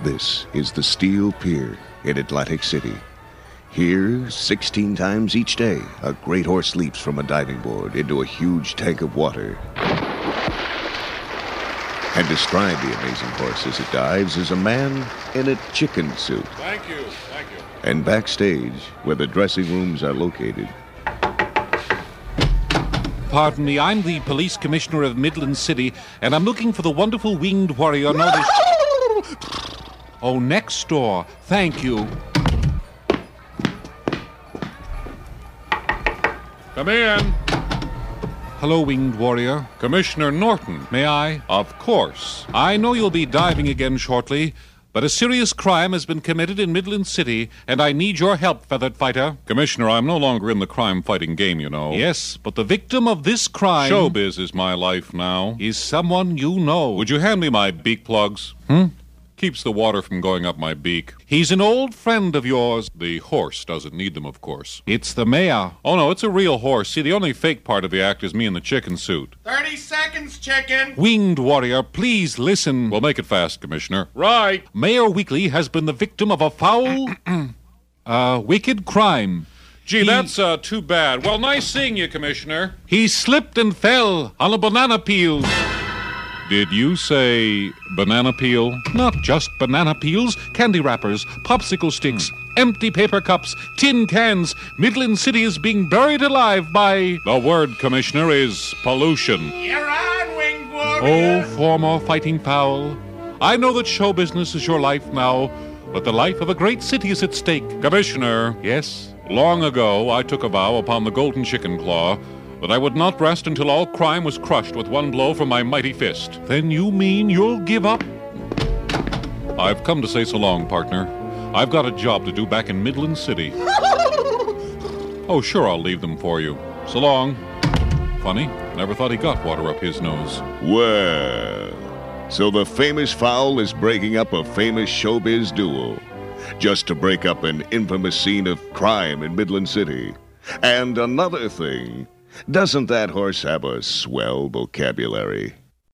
This is the Steel Pier in Atlantic City. Here, 16 times each day, a great horse leaps from a diving board into a huge tank of water. And describe the amazing horse as it dives is a man in a chicken suit. Thank you. And backstage, where the dressing rooms are located. Pardon me, I'm the police commissioner of Midland City, and I'm looking for the wonderful winged warrior known as... Oh, next door. Thank you. Come in. Hello, winged warrior. Commissioner Norton. May I? Of course. I know you'll be diving again shortly, but a serious crime has been committed in Midland City, and I need your help, Feathered Fighter. Commissioner, I'm no longer in the crime-fighting game, you know. Yes, but the victim of this crime... Showbiz is my life now. ...is someone you know. Would you hand me my beak plugs? Keeps the water from going up my beak. He's an old friend of yours. The horse doesn't need them, of course. It's the mayor. Oh, no, it's a real horse. See, the only fake part of the act is me in the chicken suit. 30 seconds, chicken! Winged warrior, please listen. Well, make it fast, Commissioner. Right. Mayor Weekly has been the victim of a foul, wicked crime. Gee, that's too bad. Well, nice seeing you, Commissioner. He slipped and fell on a banana peel. Did you say banana peel? Not just banana peels, candy wrappers, popsicle sticks, empty paper cups, tin cans. Midland City is being buried alive by... The word, Commissioner, is pollution. You're on, winged warrior! Oh, former fighting fowl. I know that show business is your life now, but the life of a great city is at stake. Commissioner. Yes? Long ago, I took a vow upon the Golden Chicken Claw that I would not rest until all crime was crushed with one blow from my mighty fist. Then you mean you'll give up? I've come to say so long, partner. I've got a job to do back in Midland City. Oh, sure, I'll leave them for you. So long. Funny, never thought he got water up his nose. Well, so the famous fowl is breaking up a famous showbiz duo just to break up an infamous scene of crime in Midland City. And another thing, doesn't that horse have a swell vocabulary?